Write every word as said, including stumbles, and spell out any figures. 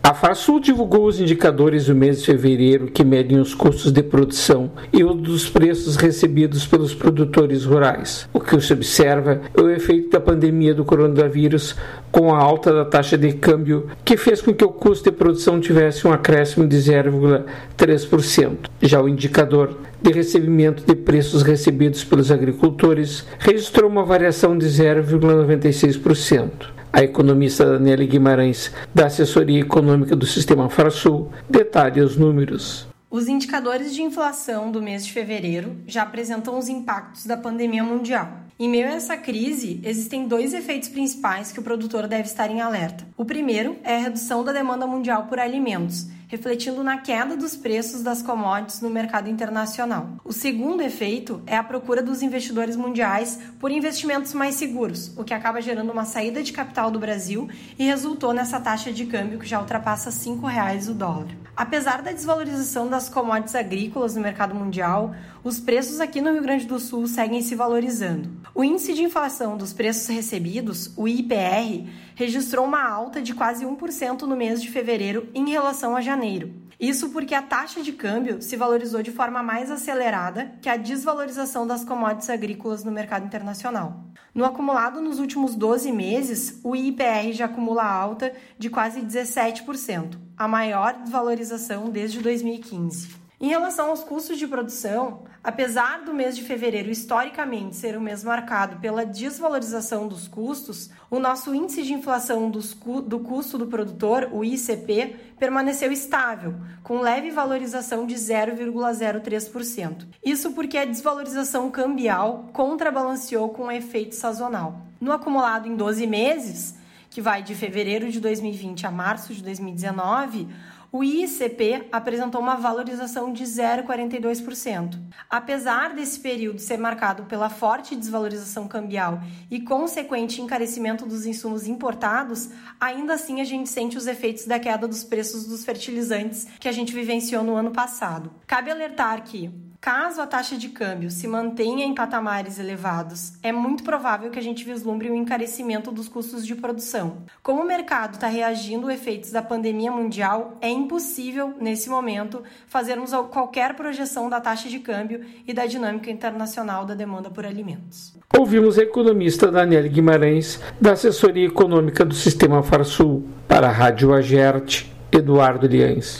A Farsul divulgou os indicadores do mês de fevereiro que medem os custos de produção e os dos preços recebidos pelos produtores rurais. O que se observa é o efeito da pandemia do coronavírus com a alta da taxa de câmbio, que fez com que o custo de produção tivesse um acréscimo de zero vírgula três por cento. Já o indicador de recebimento de preços recebidos pelos agricultores registrou uma variação de zero vírgula noventa e seis por cento. A economista Daniele Guimarães, da assessoria econômica do Sistema Farsul, detalha os números. Os indicadores de inflação do mês de fevereiro já apresentam os impactos da pandemia mundial. Em meio a essa crise, existem dois efeitos principais que o produtor deve estar em alerta. O primeiro é a redução da demanda mundial por alimentos, refletindo na queda dos preços das commodities no mercado internacional. O segundo efeito é a procura dos investidores mundiais por investimentos mais seguros, o que acaba gerando uma saída de capital do Brasil e resultou nessa taxa de câmbio que já ultrapassa cinco reais o dólar. Apesar da desvalorização das commodities agrícolas no mercado mundial, os preços aqui no Rio Grande do Sul seguem se valorizando. O índice de inflação dos preços recebidos, o I P R, registrou uma alta de quase um por cento no mês de fevereiro em relação a janeiro. Isso porque a taxa de câmbio se valorizou de forma mais acelerada que a desvalorização das commodities agrícolas no mercado internacional. No acumulado nos últimos doze meses, o I P R já acumula alta de quase dezessete por cento, a maior desvalorização desde dois mil e quinze. Em relação aos custos de produção, apesar do mês de fevereiro historicamente ser o mês marcado pela desvalorização dos custos, o nosso índice de inflação dos cu- do custo do produtor, o I C P, permaneceu estável, com leve valorização de zero vírgula zero três por cento. Isso porque a desvalorização cambial contrabalanceou com o efeito sazonal. No acumulado em doze meses, que vai de fevereiro de dois mil e vinte a março de dois mil e dezenove, o I C P apresentou uma valorização de zero vírgula quarenta e dois por cento. Apesar desse período ser marcado pela forte desvalorização cambial e consequente encarecimento dos insumos importados, ainda assim a gente sente os efeitos da queda dos preços dos fertilizantes que a gente vivenciou no ano passado. Cabe alertar que, caso a taxa de câmbio se mantenha em patamares elevados, é muito provável que a gente vislumbre um encarecimento dos custos de produção. Como o mercado está reagindo aos efeitos da pandemia mundial, é impossível, nesse momento, fazermos qualquer projeção da taxa de câmbio e da dinâmica internacional da demanda por alimentos. Ouvimos a economista Daniele Guimarães, da assessoria econômica do Sistema Farsul. Para a Rádio Agerte, Eduardo Liães.